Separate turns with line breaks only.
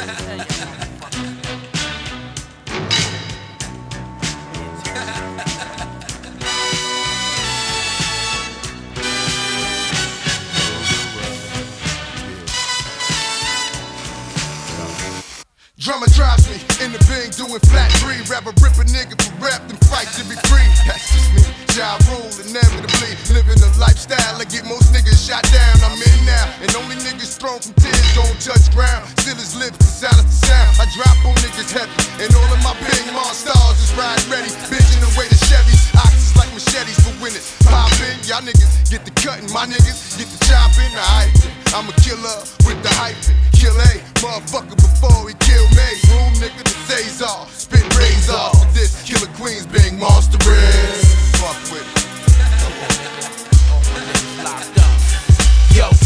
Drummer drives me in the Bing doing flat 3. Rapper rip a nigga for rap and fight to be free. That's just me, Ja Rule, inevitably living a lifestyle that get most niggas shot down. I'm in now, and only niggas thrown from tears don't touch ground. Still his lips to silence the sound. I drop on niggas heavy, and all of my Bing monsters is riding ready, bitching away the Chevys. Oxys like machetes for when it pop in. Y'all niggas get the cutting, my niggas get the chopping. I'm a killer with the hyping. Kill a motherfucker before he kill me. Room nigga to Cesar, spit razor. For this killer queens Bing monster is. Fuck with it.